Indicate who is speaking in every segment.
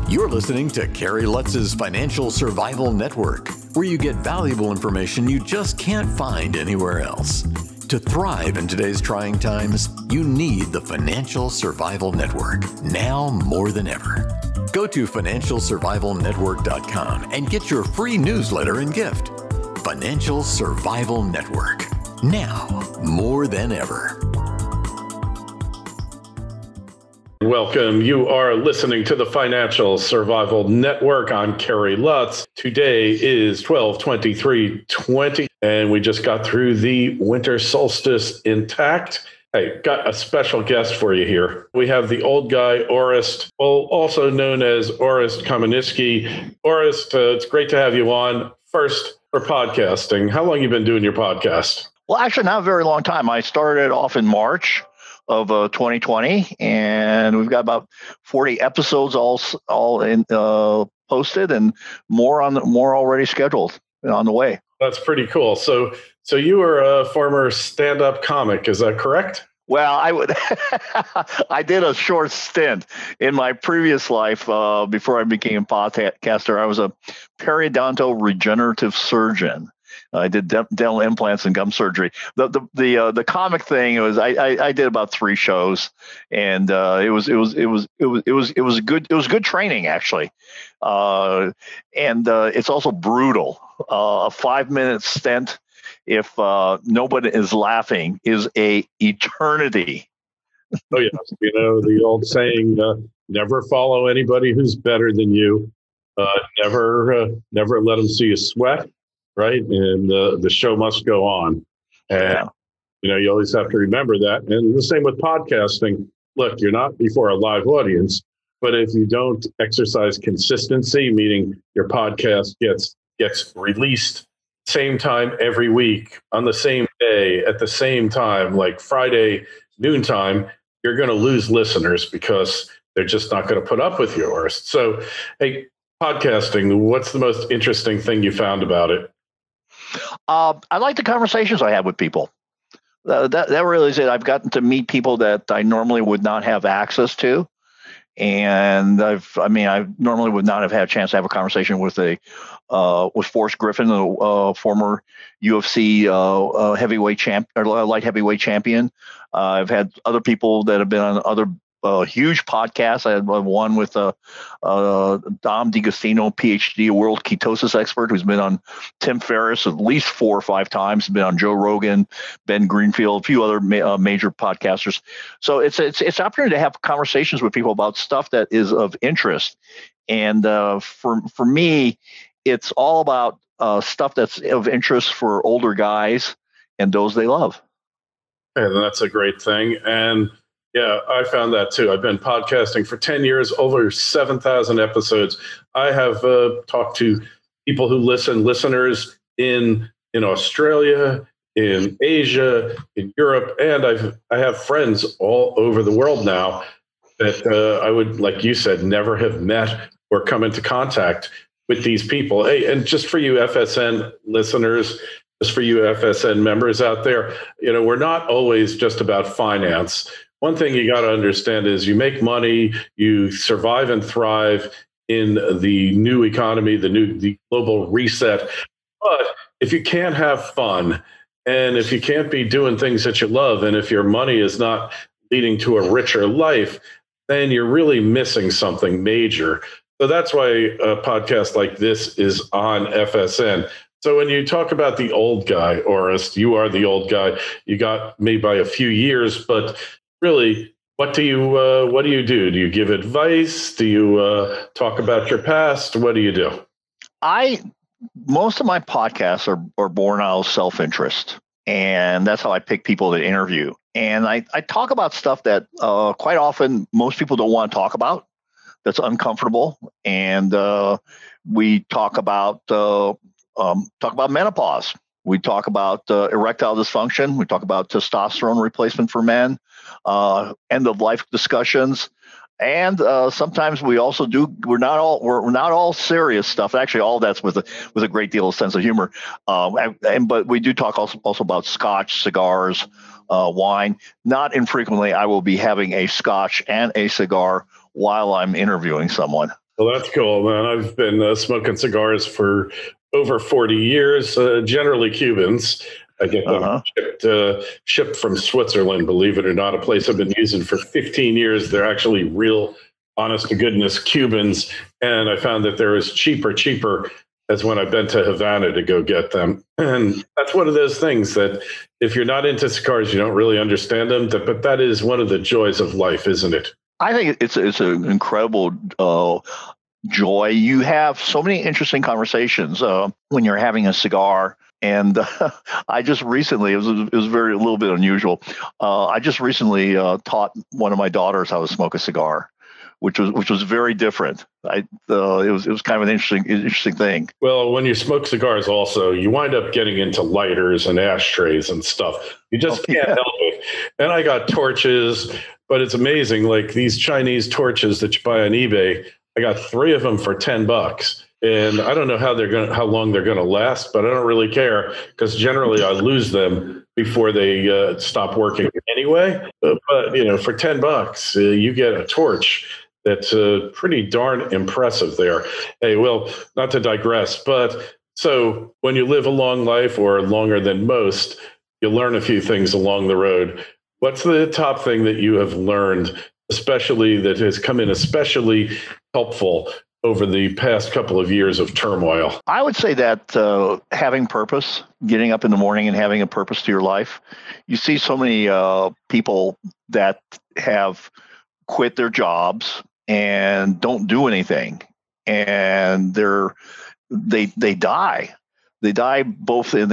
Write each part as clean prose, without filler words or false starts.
Speaker 1: You're listening to Kerry Lutz's Financial Survival Network, where you get valuable information you just can't find anywhere else. To thrive in today's trying times, you need the Financial Survival Network, now more than ever. Go to financialsurvivalnetwork.com and get your free newsletter and gift. Financial Survival Network, now more than ever.
Speaker 2: Welcome. You are listening to the Financial Survival Network. I'm Kerry Lutz. Today is 12/23/20, and we just got through the winter solstice intact. Hey, got a special guest for you here. We have the old guy, Orest, also known as Orest Kameniski. Orest, it's great to have you on. First, for podcasting, how long have you been doing your podcast?
Speaker 3: Well, actually, not a very long time. I started off in March of 2020, and we've got about 40 episodes all in posted, and more already scheduled on the way.
Speaker 2: That's pretty cool. So you were a former stand-up comic, is that correct?
Speaker 3: Well, I did a short stint in my previous life before I became a podcaster. I was a periodontal regenerative surgeon. I did dental implants and gum surgery. The comic thing was I did about 3 shows, and it was good training actually, and it's also brutal. A 5-minute stint, if nobody is laughing, is a eternity.
Speaker 2: Oh yeah, the old saying: never follow anybody who's better than you. Never let them see you sweat. Right. And the show must go on. And, you always have to remember that. And the same with podcasting. Look, you're not before a live audience, but if you don't exercise consistency, meaning your podcast gets released same time every week on the same day at the same time, like Friday noontime, you're going to lose listeners because they're just not going to put up with yours. So, hey, podcasting, what's the most interesting thing you found about it?
Speaker 3: I like the conversations I have with people. That really is it. I've gotten to meet people that I normally would not have access to, and I normally would not have had a chance to have a conversation with Forrest Griffin, a former UFC light heavyweight champion. I've had other people that have been on other huge podcasts. I had one with Dom D'Agostino, PhD, a world ketosis expert, who's been on Tim Ferriss at least 4 or 5 times. He's been on Joe Rogan, Ben Greenfield, a few other major podcasters. So it's an opportunity to have conversations with people about stuff that is of interest. And for me, it's all about stuff that's of interest for older guys and those they love.
Speaker 2: And that's a great thing. And yeah, I found that too. I've been podcasting for 10 years, over 7,000 episodes. I have talked to people who listeners in Australia, in Asia, in Europe, and I have friends all over the world now that I would, like you said, never have met or come into contact with these people. Hey, and just for you FSN listeners, just for you FSN members out there, we're not always just about finance. One thing you got to understand is you make money, you survive and thrive in the new economy, the global reset. But if you can't have fun, and if you can't be doing things that you love, and if your money is not leading to a richer life, then you're really missing something major. So that's why a podcast like this is on FSN. So when you talk about the old guy, Orest, you are the old guy. You got me by a few years, but really, what do you do? Do you give advice? Do you talk about your past? What do you do?
Speaker 3: Most of my podcasts are born out of self-interest, and that's how I pick people to interview. And I talk about stuff that quite often most people don't want to talk about. That's uncomfortable, and we talk about menopause. We talk about erectile dysfunction. We talk about testosterone replacement for men, end of life discussions, and sometimes we also do. We're not all serious stuff. Actually, all that's with a great deal of sense of humor. But we do talk also about scotch, cigars, wine. Not infrequently, I will be having a scotch and a cigar while I'm interviewing someone.
Speaker 2: Well, that's cool, man. I've been smoking cigars for over 40 years, generally Cubans. I get them shipped from Switzerland, believe it or not, a place I've been using for 15 years. They're actually real, honest to goodness Cubans. And I found that they're as cheaper as when I've been to Havana to go get them. And that's one of those things that if you're not into cigars, you don't really understand them. But that is one of the joys of life, isn't it?
Speaker 3: I think it's an incredible joy. You have so many interesting conversations when you're having a cigar. And I just recently, it was a little bit unusual. I just recently taught one of my daughters how to smoke a cigar, which was very different. It was kind of an interesting thing.
Speaker 2: Well, when you smoke cigars, also you wind up getting into lighters and ashtrays and stuff. You just can't help it. And I got torches, but it's amazing. Like these Chinese torches that you buy on eBay, I got 3 of them for $10. And I don't know how long they're gonna last, but I don't really care because generally I lose them before they stop working anyway. But for $10, you get a torch that's pretty darn impressive there. Hey, well, not to digress, but so when you live a long life or longer than most, you learn a few things along the road. What's the top thing that you have learned, especially that has come in especially helpful over the past couple of years of turmoil?
Speaker 3: I would say that having purpose, getting up in the morning and having a purpose to your life. You see so many people that have quit their jobs and don't do anything, and they die. They die both in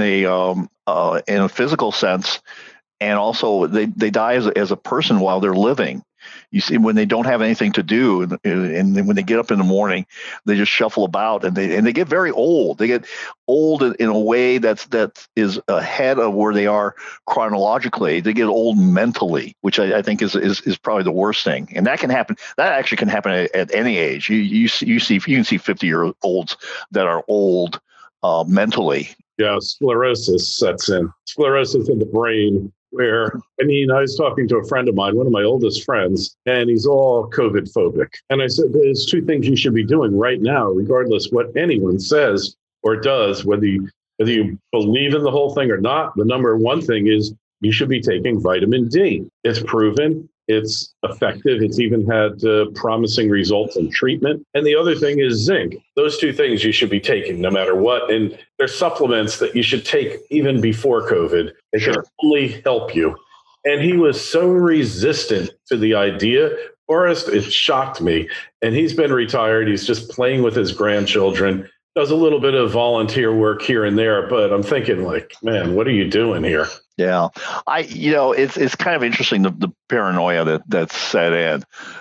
Speaker 3: a physical sense, and also they die as a person while they're living. You see, when they don't have anything to do, and when they get up in the morning, they just shuffle about, and they get very old. They get old in a way that is ahead of where they are chronologically. They get old mentally, which I think is probably the worst thing. And that can happen. That actually can happen at any age. You can see 50-year-olds that are old mentally.
Speaker 2: Yeah, sclerosis sets in. Sclerosis in the brain. Where, I was talking to a friend of mine, one of my oldest friends, and he's all COVID phobic. And I said, there's 2 things you should be doing right now, regardless what anyone says or does, whether you believe in the whole thing or not. The number one thing is you should be taking vitamin D. It's proven. It's effective. It's even had promising results in treatment. And the other thing is zinc. Those 2 things you should be taking no matter what. And there's supplements that you should take even before COVID. It can only help you. And he was so resistant to the idea, Forrest, it shocked me. And he's been retired. He's just playing with his grandchildren, does a little bit of volunteer work here and there. But I'm thinking like, man, what are you doing here?
Speaker 3: Yeah, it's kind of interesting the paranoia that's set in.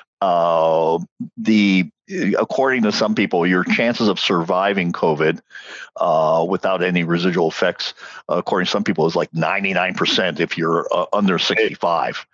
Speaker 3: According to some people, your chances of surviving COVID without any residual effects, according to some people, is like 99% if you're under 65.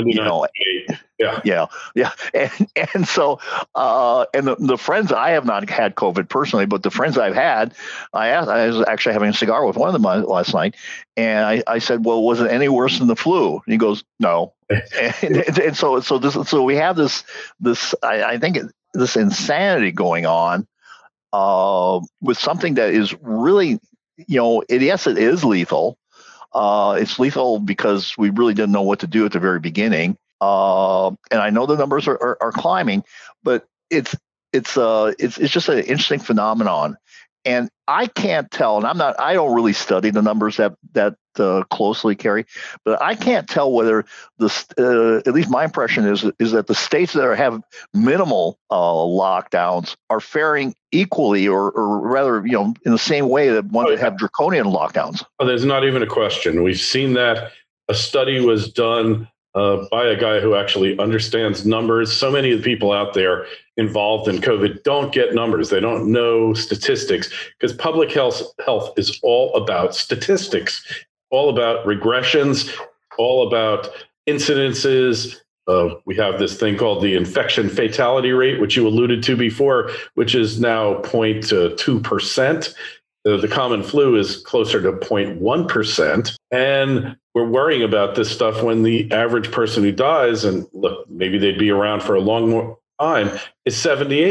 Speaker 3: Yeah. And so, and the friends, I have not had COVID personally, but the friends I've had, I was actually having a cigar with one of them last night, and I said, well, was it any worse than the flu? And he goes, no. and so we have this I think this insanity going on with something that is really, yes, it is lethal. It's lethal because we really didn't know what to do at the very beginning. And I know the numbers are climbing, but it's just an interesting phenomenon. And I can't tell, and I don't really study the numbers that closely, Kerry, but I can't tell whether at least my impression is that the states that have minimal lockdowns are faring equally, or rather, in the same way that ones that have draconian lockdowns.
Speaker 2: Oh, there's not even a question. We've seen that a study was done by a guy who actually understands numbers. So many of the people out there involved in COVID don't get numbers. They don't know statistics, because public health is all about statistics, all about regressions, all about incidences. We have this thing called the infection fatality rate, which you alluded to before, which is now 0.2%. The common flu is closer to 0.1%. And we're worrying about this stuff when the average person who dies, and look, maybe they'd be around for a long time, is 78.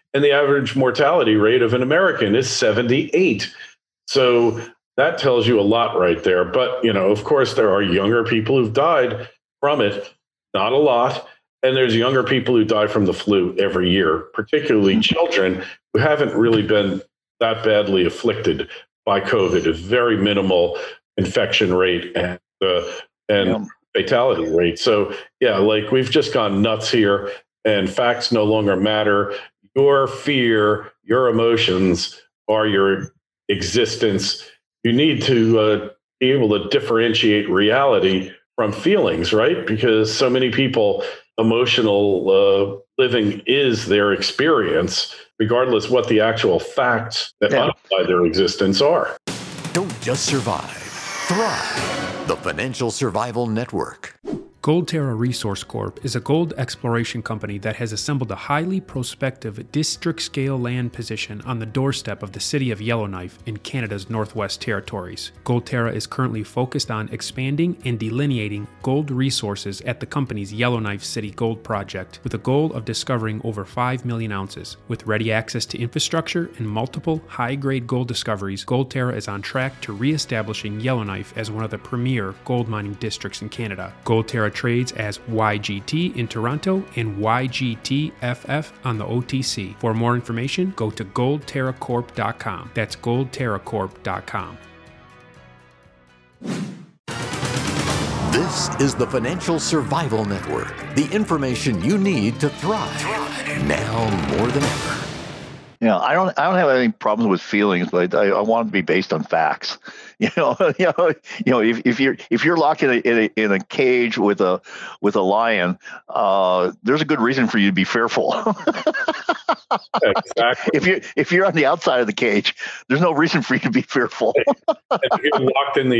Speaker 2: and the average mortality rate of an American is 78. So that tells you a lot right there. But, of course, there are younger people who've died from it, not a lot. And there's younger people who die from the flu every year, particularly children who haven't really been that badly afflicted by COVID, a very minimal infection rate and fatality rate. So, like we've just gone nuts here, and facts no longer matter. Your fear, your emotions are your existence. You need to be able to differentiate reality from feelings, right? Because so many people, emotional living is their experience, regardless what the actual facts that underlie their existence are.
Speaker 1: Don't just survive, thrive. The Financial Survival Network.
Speaker 4: Goldterra Resource Corp is a gold exploration company that has assembled a highly prospective district-scale land position on the doorstep of the city of Yellowknife in Canada's Northwest Territories. Goldterra is currently focused on expanding and delineating gold resources at the company's Yellowknife City Gold Project, with a goal of discovering over 5 million ounces. With ready access to infrastructure and multiple high-grade gold discoveries, Goldterra is on track to re-establishing Yellowknife as one of the premier gold mining districts in Canada. Goldterra trades as YGT in Toronto and YGTFF on the OTC. For more information, go to goldterracorp.com. That's goldterracorp.com.
Speaker 1: This is the Financial Survival Network, the information you need to thrive now more than ever.
Speaker 3: I don't have any problems with feelings, but I want it to be based on facts. If you're locked in a cage with a lion, there's a good reason for you to be fearful.
Speaker 2: Exactly.
Speaker 3: If you're on the outside of the cage, there's no reason for you to be fearful.
Speaker 2: If you're locked in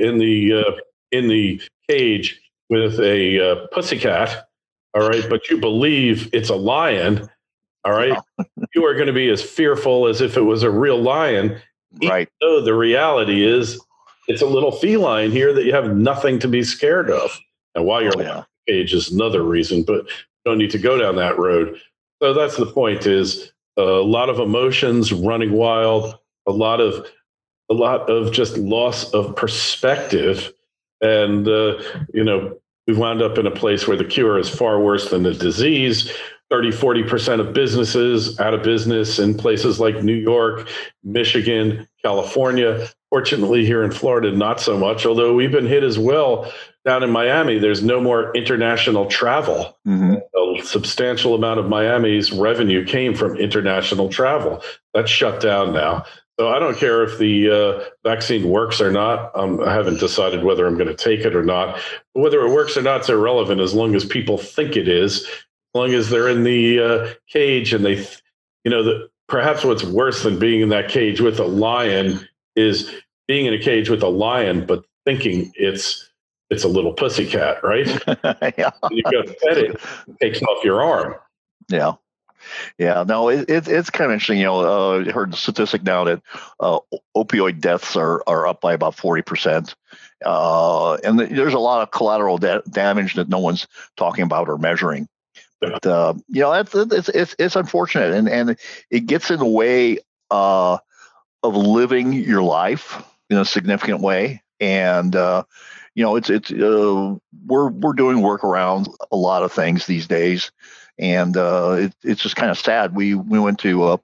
Speaker 2: the cage with a pussycat, all right, but you believe it's a lion. All right. You are going to be as fearful as if it was a real lion.
Speaker 3: Right.
Speaker 2: So the reality is it's a little feline here that you have nothing to be scared of. And why you're in the cage is another reason, but you don't need to go down that road. So that's the point, is a lot of emotions running wild, a lot of just loss of perspective. And, we've wound up in a place where the cure is far worse than the disease. 30-40% of businesses out of business in places like New York, Michigan, California. Fortunately, here in Florida, not so much, although we've been hit as well. Down in Miami, there's no more international travel. Mm-hmm. A substantial amount of Miami's revenue came from international travel. That's shut down now. So I don't care if the vaccine works or not. I haven't decided whether I'm going to take it or not. Whether it works or not is irrelevant as long as people think it is. As long as they're in the cage and they, perhaps what's worse than being in that cage with a lion is being in a cage with a lion, but thinking it's a little pussycat, right?
Speaker 3: Yeah.
Speaker 2: You go to pet it, it takes off your arm.
Speaker 3: Yeah. Yeah, no, it's kind of interesting. I heard the statistic now that opioid deaths are up by about 40%. And there's a lot of collateral damage that no one's talking about or measuring. But it's unfortunate, and it gets in the way of living your life in a significant way. And we're doing work around a lot of things these days, and it's just kind of sad. We went to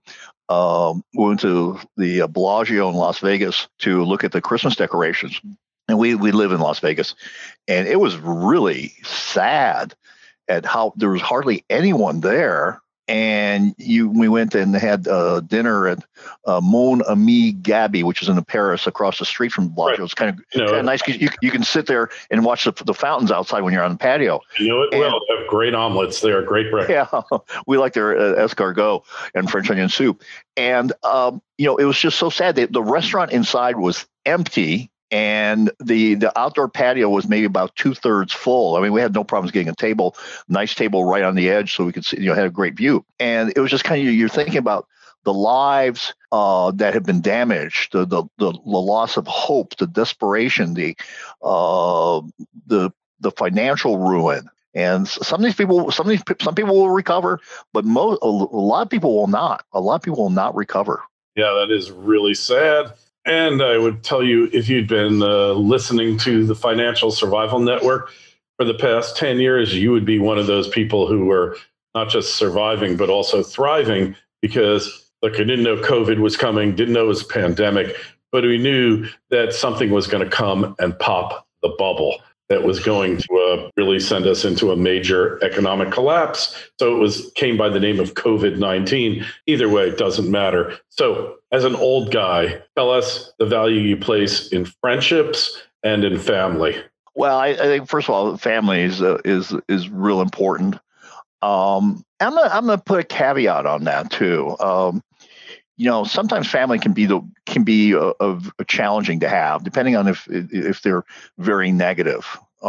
Speaker 3: the Bellagio in Las Vegas to look at the Christmas decorations, and we live in Las Vegas, and it was really sad at how there was hardly anyone there. And we went and had dinner at Mon Ami Gabi, which is in Paris, across the street from Bellagio. Right. It's kind of nice because you can sit there and watch the fountains outside when you're on the patio.
Speaker 2: You know it well. They have great omelets. They are great breakfast.
Speaker 3: Yeah, we like their escargot and French onion soup. And it was just so sad. The restaurant inside was empty. And the outdoor patio was maybe about 2/3 full. I mean, we had no problems getting a table, nice table right on the edge, so we could see, had a great view. And it was just kind of, you're thinking about the lives that have been damaged, the loss of hope, the desperation, the financial ruin. And some people will recover, but a lot of people will not. A lot of people will not recover.
Speaker 2: Yeah, that is really sad. And I would tell you, if you'd been listening to the Financial Survival Network for the past 10 years, you would be one of those people who were not just surviving, but also thriving, because, look, I didn't know COVID was coming, didn't know it was a pandemic, but we knew that something was going to come and pop the bubble that was going to really send us into a major economic collapse. So it came by the name of COVID-19. Either way, it doesn't matter. So as an old guy, tell us the value you place in friendships and in family.
Speaker 3: Well, I think, first of all, family is real important. I'm gonna put a caveat on that too. Sometimes family can be challenging to have, depending on if they're very negative.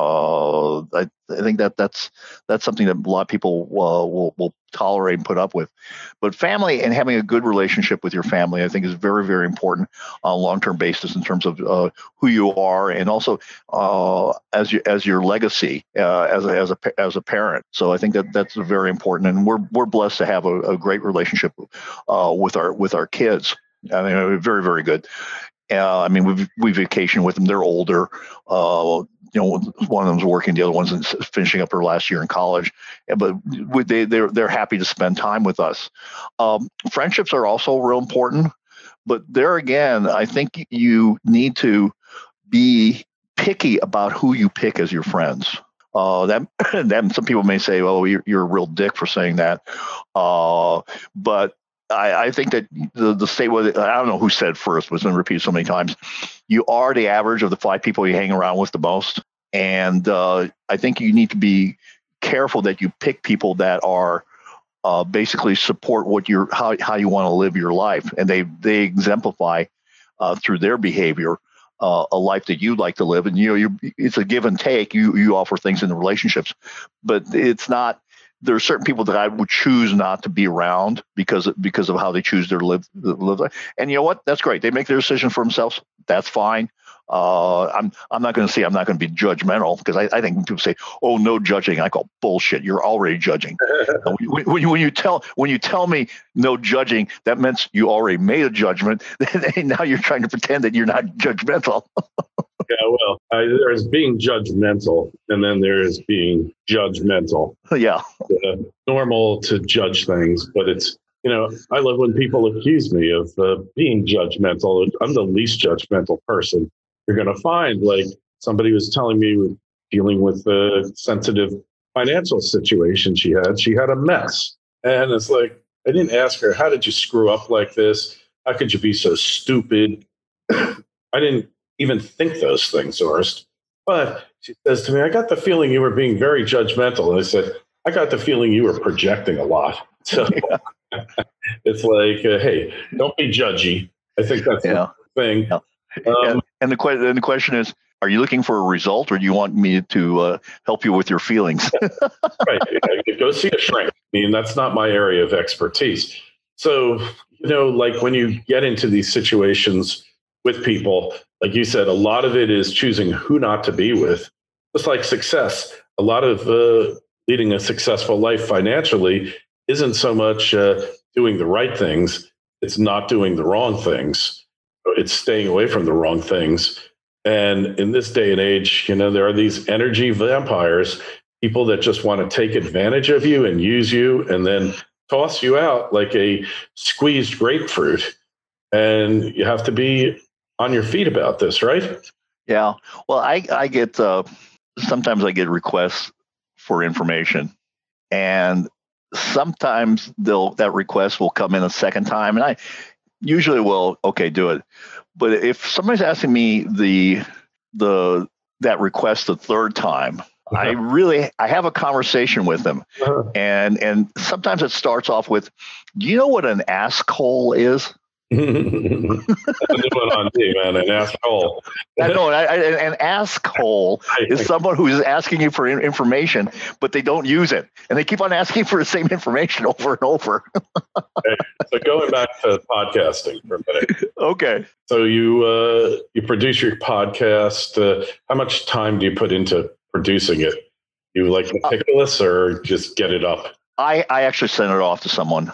Speaker 3: I think that's something that a lot of people will tolerate and put up with. But family and having a good relationship with your family, I think, is very, very important on a long-term basis in terms of who you are, and also as your legacy as a parent. So I think that's very important, and we're blessed to have a great relationship with our kids. I mean, very, very good. We vacation with them. They're older. One of them's working, the other one's finishing up her last year in college. But they're happy to spend time with us. Friendships are also real important, but there again, I think you need to be picky about who you pick as your friends. That some people may say, "Oh, you're a real dick for saying that," but I think that the statement, I don't know who said first, but it's been repeated so many times. You are the average of the 5 people you hang around with the most. And I think you need to be careful that you pick people that are basically support how you want to live your life. And they exemplify through their behavior a life that you'd like to live. And, it's a give and take. You offer things in the relationships, but it's not. There are certain people that I would choose not to be around because of how they choose their live. And you know what? That's great. They make their decision for themselves. That's fine. I'm not going to be judgmental, because I think people say, "Oh, no judging." I call bullshit. You're already judging. when you tell me no judging, that means you already made a judgment. And now you're trying to pretend that you're not judgmental.
Speaker 2: Yeah, well, there's being judgmental, and then there is being judgmental.
Speaker 3: Yeah.
Speaker 2: Normal to judge things, but it's, I love when people accuse me of being judgmental. I'm the least judgmental person you're going to find. Like, somebody was telling me, dealing with a sensitive financial situation she had a mess. And it's like, I didn't ask her, "How did you screw up like this? How could you be so stupid?" I didn't even think those things, Horst. But she says to me, "I got the feeling you were being very judgmental." And I said, "I got the feeling you were projecting a lot." So it's like, hey, don't be judgy. I think that's the thing.
Speaker 3: Yeah. And the question is, are you looking for a result, or do you want me to help you with your feelings?
Speaker 2: Right. Go see a shrink. That's not my area of expertise. So, like when you get into these situations with people, like you said, a lot of it is choosing who not to be with. Just like success, a lot of leading a successful life financially isn't so much doing the right things. It's not doing the wrong things. It's staying away from the wrong things. And in this day and age, there are these energy vampires, people that just want to take advantage of you and use you and then toss you out like a squeezed grapefruit. And you have to be on your feet about this, right?
Speaker 3: Yeah. Well, I get sometimes I get requests for information, and sometimes that request will come in a second time, and I usually will do it. But if somebody's asking me that request the third time, I have a conversation with them, and sometimes it starts off with, "Do you know what an asshole is?"
Speaker 2: That's a new one on me, man. An asshole.
Speaker 3: I know. An asshole is someone who is asking you for information, but they don't use it, and they keep on asking for the same information over and over.
Speaker 2: Okay. So going back to podcasting for a minute.
Speaker 3: Okay.
Speaker 2: So you produce your podcast. How much time do you put into producing it? You like meticulous or just get it up?
Speaker 3: I actually send it off to someone.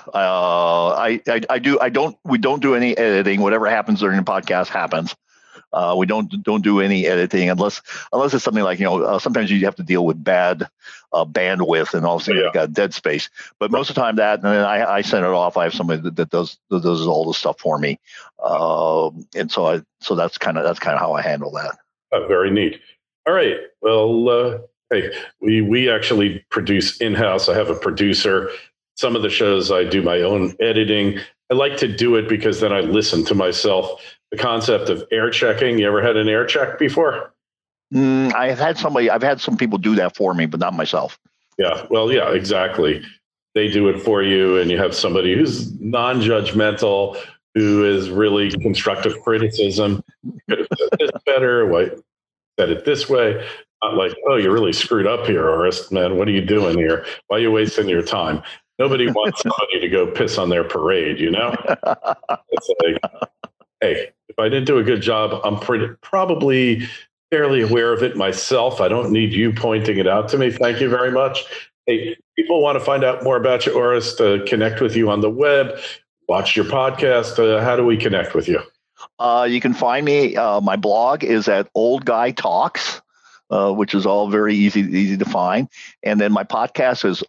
Speaker 3: We don't do any editing. Whatever happens during the podcast happens. We don't do any editing unless it's something like, sometimes you have to deal with bad bandwidth and all of a sudden you got dead space. But most of the time and then I send it off. I have somebody that does all the stuff for me, and so that's kind of how I handle that.
Speaker 2: Very neat. All right. Well, hey, we actually produce in-house. I have a producer. Some of the shows I do my own editing. I like to do it because then I listen to myself. The concept of air checking. You ever had an air check before?
Speaker 3: I've had some people do that for me, but not myself.
Speaker 2: Yeah. Well, yeah, exactly. They do it for you, and you have somebody who's non-judgmental, who is really constructive criticism. Could have said this better. Why said it this way? Not like, oh, you really screwed up here, Orest, man. What are you doing here? Why are you wasting your time? Nobody wants somebody to go piss on their parade, It's like, hey, if I didn't do a good job, I'm probably fairly aware of it myself. I don't need you pointing it out to me. Thank you very much. Hey, people want to find out more about you, Orest, connect with you on the web, watch your podcast. How do we connect with you?
Speaker 3: You can find me. My blog is at Old Guy Talks, which is all very easy to find. And then my podcast is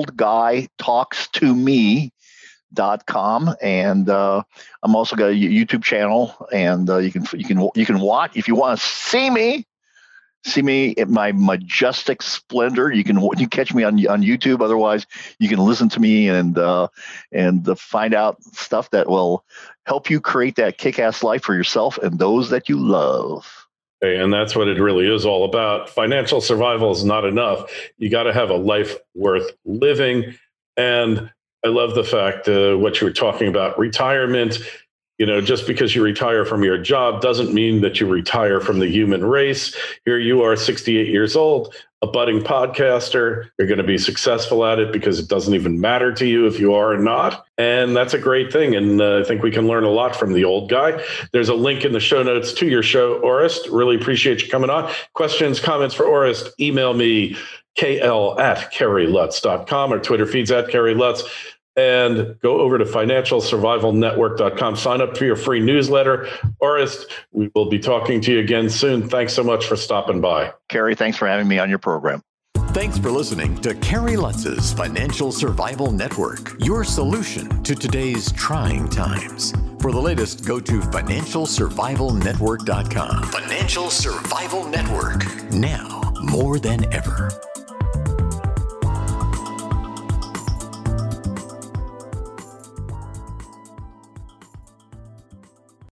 Speaker 3: oldguytalkstome.com, and I'm also got a YouTube channel, and you can watch if you want to see me in my majestic splendor. You can catch me on YouTube. Otherwise, you can listen to me and find out stuff that will help you create that kick-ass life for yourself and those that you love.
Speaker 2: And that's what it really is all about. Financial survival is not enough. You got to have a life worth living. And I love the fact what you were talking about, retirement. Just because you retire from your job doesn't mean that you retire from the human race. Here you are, 68 years old, a budding podcaster. You're going to be successful at it because it doesn't even matter to you if you are or not. And that's a great thing. And I think we can learn a lot from the old guy. There's a link in the show notes to your show, Orest. Really appreciate you coming on. Questions, comments for Orest, email me, kl@kerrylutz.com, or Twitter feeds @KerryLutz. And go over to financialsurvivalnetwork.com. Sign up for your free newsletter. Orest, we will be talking to you again soon. Thanks so much for stopping by.
Speaker 3: Kerry, thanks for having me on your program.
Speaker 1: Thanks for listening to Kerry Lutz's Financial Survival Network, your solution to today's trying times. For the latest, go to financialsurvivalnetwork.com. Financial Survival Network, now more than ever.